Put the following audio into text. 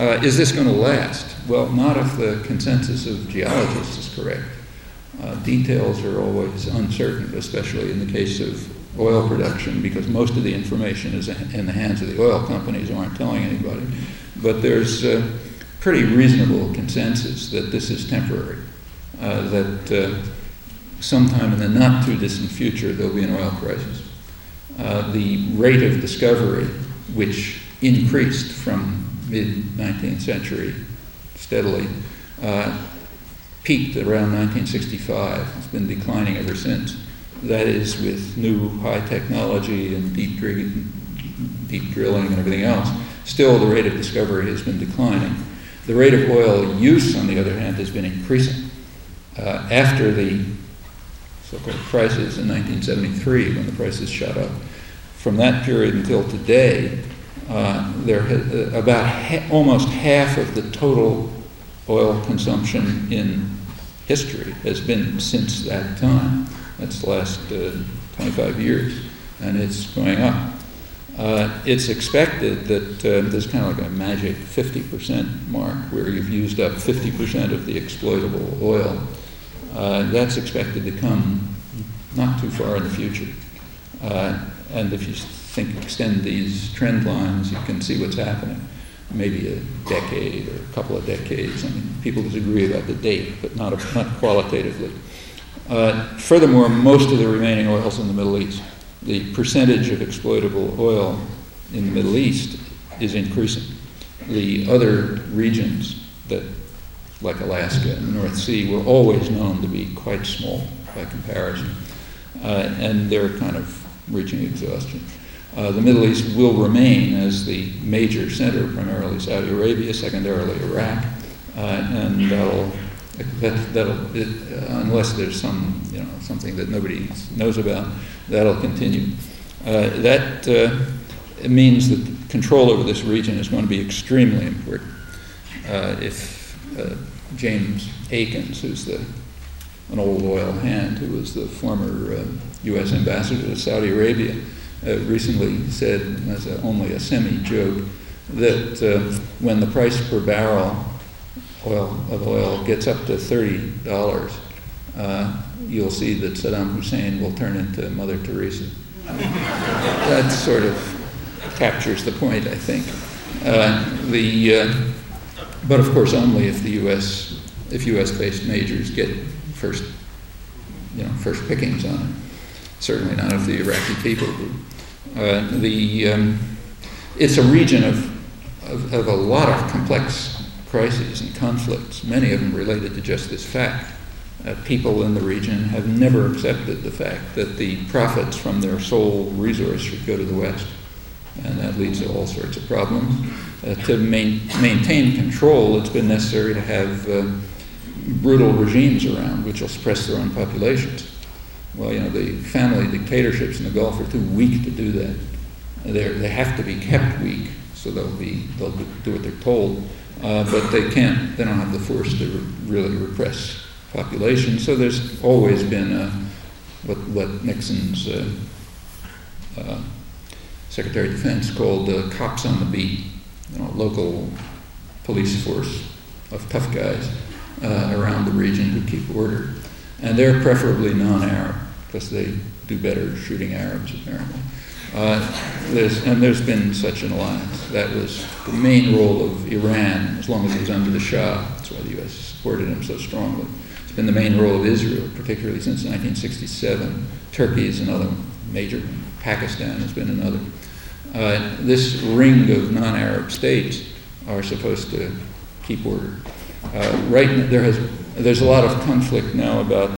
Is this going to last? Well, not if the consensus of geologists is correct. Details are always uncertain, especially in the case of oil production, because most of the information is in the hands of the oil companies who aren't telling anybody. But there's a pretty reasonable consensus that this is temporary, that sometime in the not-too-distant future there'll be an oil crisis. The rate of discovery, which increased from mid-19th century steadily, peaked around 1965. It's been declining ever since. That is, with new high technology and deep drilling and everything else, still the rate of discovery has been declining. The rate of oil use, on the other hand, has been increasing. After the so-called crisis in 1973, when the prices shot up, from that period until today, almost half of the total oil consumption in history has been since that time. That's the last 25 years, and it's going up. It's expected that there's kind of like a magic 50% mark where you've used up 50% of the exploitable oil. That's expected to come not too far in the future. And if you extend these trend lines, you can see what's happening. Maybe a decade or a couple of decades. I mean, people disagree about the date, but not qualitatively. Furthermore, most of the remaining oil's in the Middle East. The percentage of exploitable oil in the Middle East is increasing. The other regions, that, like Alaska and the North Sea, were always known to be quite small by comparison, and they're kind of reaching exhaustion. The Middle East will remain as the major center, primarily Saudi Arabia, secondarily Iraq, and unless there's something that nobody knows about, that'll continue. That means that control over this region is going to be extremely important. If James Akins, who's an old oil hand, who was the former U.S. ambassador to Saudi Arabia, recently said, as only a semi-joke, that when the price per barrel of oil gets up to $30, you'll see that Saddam Hussein will turn into Mother Teresa. That sort of captures the point, I think. But of course, only if U.S.-based majors get first pickings on it. Certainly not if the Iraqi people do. It's a region of a lot of complex crises and conflicts, many of them related to just this fact. People in the region have never accepted the fact that the profits from their sole resource should go to the West, and that leads to all sorts of problems. To maintain control, it's been necessary to have brutal regimes around which will suppress their own populations. Well, the family dictatorships in the Gulf are too weak to do that. They have to be kept weak, so they'll do what they're told, but they don't have the force to really repress population. So there's always been what Nixon's Secretary of Defense called cops on the beat, local police force of tough guys around the region who keep order. And they're preferably non-Arab, because they do better shooting Arabs, apparently. There's been such an alliance. That was the main role of Iran, as long as it was under the Shah. That's why the U.S. supported him so strongly. It's been the main role of Israel, particularly since 1967. Turkey is another major one. Pakistan has been another. This ring of non-Arab states are supposed to keep order. Right now, there's a lot of conflict now about